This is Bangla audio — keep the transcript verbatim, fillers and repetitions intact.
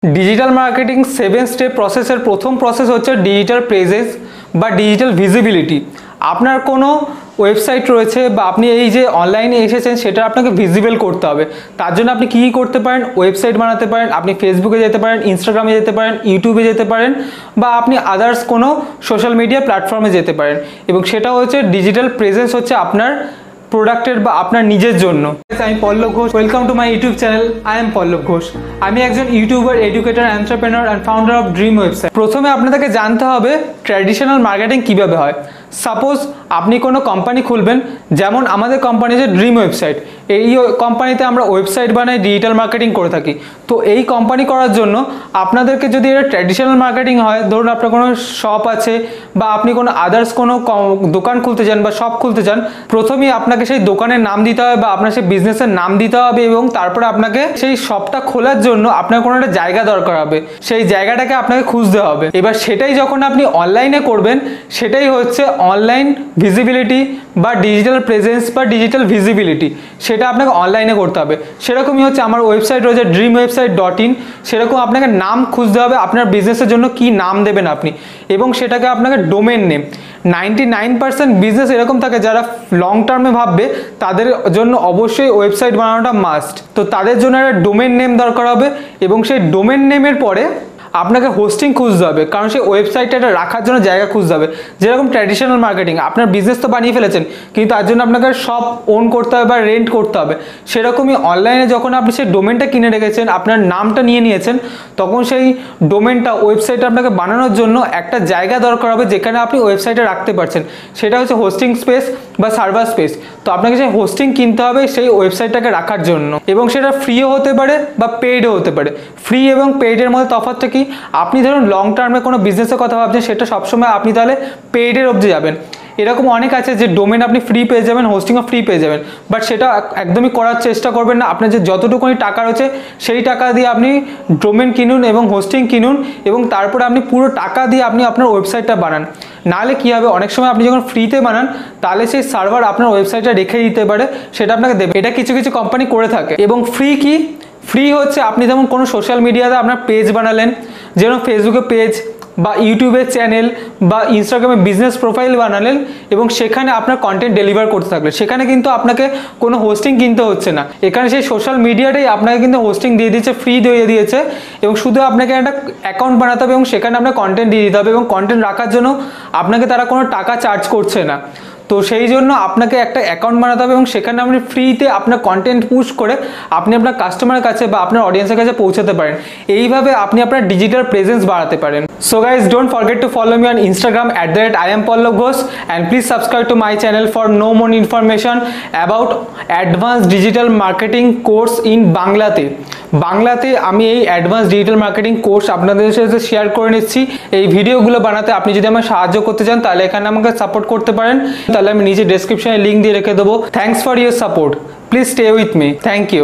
ডিজিটাল মার্কেটিং সেভেন স্টেপ প্রসেসের প্রথম প্রসেস হচ্ছে ডিজিটাল প্রেজেন্স বা ডিজিটাল ভিজিবিলিটি। আপনার কোনো ওয়েবসাইট রয়েছে বা আপনি এই যে অনলাইনে এসেছেন সেটা আপনাকে ভিজিবল করতে হবে। তার জন্য আপনি কী কী করতে পারেন? ওয়েবসাইট বানাতে পারেন, আপনি ফেসবুকে যেতে পারেন, ইনস্টাগ্রামে যেতে পারেন, ইউটিউবে যেতে পারেন, বা আপনি আদার্স কোনো সোশ্যাল মিডিয়া প্ল্যাটফর্মে যেতে পারেন। এবং সেটা হচ্ছে ডিজিটাল প্রেজেন্স হচ্ছে আপনার প্রোডাক্টের বা আপনার নিজের জন্য। আমি Pallab Ghosh, welcome to my YouTube channel. I am Pallab Ghosh. আমি একজন YouTuber, educator, entrepreneur and founder of dream website. প্রথমে আপনাদেরকে জানতে হবে ট্র্যাডিশনাল মার্কেটিং কীভাবে হয়। সাপোজ আপনি কোনো কোম্পানি খুলবেন, যেমন আমাদের কোম্পানি যে ড্রিম ওয়েবসাইট, এই কোম্পানিতে আমরা ওয়েবসাইট বানাই, ডিজিটাল মার্কেটিং করে থাকি। তো এই কোম্পানি করার জন্য আপনাদেরকে যদি এটা ট্র্যাডিশনাল মার্কেটিং হয়, ধরুন আপনার কোনো শপ আছে বা আপনি কোনো আদার্স কোনো দোকান খুলতে চান বা শপ খুলতে চান, প্রথমেই আপনাকে সেই দোকানের নাম দিতে হবে বা আপনার সেই বিজনেসের নাম দিতে হবে, এবং তারপরে আপনাকে সেই শপটা খোলার জন্য আপনার কোনো একটা জায়গা দরকার হবে, সেই জায়গাটাকে আপনাকে খুঁজতে হবে। এবার সেটাই যখন আপনি অনলাইনে করবেন, সেটাই হচ্ছে অনলাইন ভিজিবিলিটি বা ডিজিটাল প্রেজেন্স বা ডিজিটাল ভিজিবিলিটি। সেটা আপনাকে অনলাইনে করতে হবে। সেরকমই হচ্ছে আমার ওয়েবসাইট রয়েছে ড্রিম ওয়েবসাইট ডট ইন। সেরকম আপনাকে নাম খুঁজতে হবে, আপনার বিজনেসের জন্য কি নাম দেবেন আপনি, এবং সেটাকে আপনাকে domain name. Ninety nine percent business এরকম থাকে যারা লং টার্মে ভাববে, তাদের জন্য অবশ্যই ওয়েবসাইট বানানোটা মাস্ট। তো তাদের জন্য একটা ডোমেন নেম দরকার হবে, এবং সেই ডোমেন নেমের পরে আপনাকে হোস্টিং খুঁজতে হবে, কারণ সেই ওয়েবসাইটটা রাখার জন্য জায়গা খুঁজতে হবে। যেরকম ট্র্যাডিশনাল মার্কেটিং, আপনার বিজনেস তো বানিয়ে ফেলেছেন, কিন্তু তার জন্য আপনাকে সব ওন করতে হবে বা রেন্ট করতে হবে। সেরকমই অনলাইনে যখন আপনি সেই ডোমেনটা কিনে রেখেছেন, আপনার নামটা নিয়ে নিয়েছেন, তখন সেই ডোমেনটা ওয়েবসাইটটা আপনাকে বানানোর জন্য একটা জায়গা দরকার হবে যেখানে আপনি ওয়েবসাইটে রাখতে পারছেন। সেটা হচ্ছে হোস্টিং স্পেস বা সার্ভার স্পেস। তো আপনাকে সেই হোস্টিং কিনতে হবে সেই ওয়েবসাইটটাকে রাখার জন্য, এবং সেটা ফ্রিও হতে পারে বা পেইডও হতে পারে। ফ্রি এবং পেইডের মধ্যে তফাৎটা কি? আপনি ধরুন লং টার্মে কোনো বিজনেসের কথা ভাবছেন, সেটা সবসময় আপনি তাহলে পেইডের অবধি যাবেন। এরকম অনেক আছে যে ডোমেন আপনি ফ্রি পেয়ে যাবেন, হোস্টিংও ফ্রি পেয়ে যাবেন, বাট সেটা একদমই করার চেষ্টা করবেন না। আপনার যে যতটুকুনি টাকা রয়েছে সেই টাকা দিয়ে আপনি ডোমেন কিনুন এবং হোস্টিং কিনুন, এবং তারপরে আপনি পুরো টাকা দিয়ে আপনি আপনার ওয়েবসাইটটা বানান। নাহলে কী হবে, অনেক সময় আপনি যখন ফ্রিতে বানান, তাহলে সেই সার্ভার আপনার ওয়েবসাইটটা রেখে দিতে পারে, সেটা আপনাকে দেবে। এটা কিছু কিছু কোম্পানি করে থাকে। এবং ফ্রি কি? ফ্রি হচ্ছে আপনি যেমন কোনো সোশ্যাল মিডিয়াতে আপনার পেজ বানালেন, যেমন ফেসবুকে পেজ বা ইউটিউবের চ্যানেল বা ইনস্টাগ্রামে বিজনেস প্রোফাইল বানালেন, এবং সেখানে আপনার কন্টেন্ট ডেলিভার করতে থাকলেন। সেখানে কিন্তু আপনাকে কোনো হোস্টিং কিনতে হচ্ছে না। এখানে সেই সোশ্যাল মিডিয়াটাই আপনাকে কিন্তু হোস্টিং দিয়ে দিচ্ছে, ফ্রি দিয়ে দিয়েছে, এবং শুধু আপনাকে একটা অ্যাকাউন্ট বানাতে হবে এবং সেখানে আপনার কন্টেন্ট দিয়ে দিতে হবে, এবং কন্টেন্ট রাখার জন্য আপনাকে তারা কোনো টাকা চার্জ করছে না। তো সেই জন্য আপনাকে একটা অ্যাকাউন্ট বানাতে হবে, এবং সেখানে আপনি ফ্রিতে আপনার কন্টেন্ট পুশ করে আপনি আপনার কাস্টমারের কাছে বা আপনার অডিয়েন্সের কাছে পৌঁছাতে পারেন। এইভাবে আপনি আপনার ডিজিটাল প্রেজেন্স বাড়াতে পারেন। So guys, don't forget to follow me on Instagram at the rate I am Pallab Ghosh, and please subscribe to my channel for no more information about advance digital marketing course in বাংলাতে। বাংলাতে আমি এই অ্যাডভান্স ডিজিটাল মার্কেটিং কোর্স আপনাদের সাথে শেয়ার করে নিচ্ছি। এই ভিডিওগুলো বানাতে আপনি যদি আমাকে সাহায্য করতে চান, তাহলে এখানে আমাকে সাপোর্ট করতে পারেন। তাহলে আমি নিচে ডেসক্রিপশনে লিঙ্ক দিয়ে রেখে দেবো। Thanks for your support. Please stay with me. Thank you.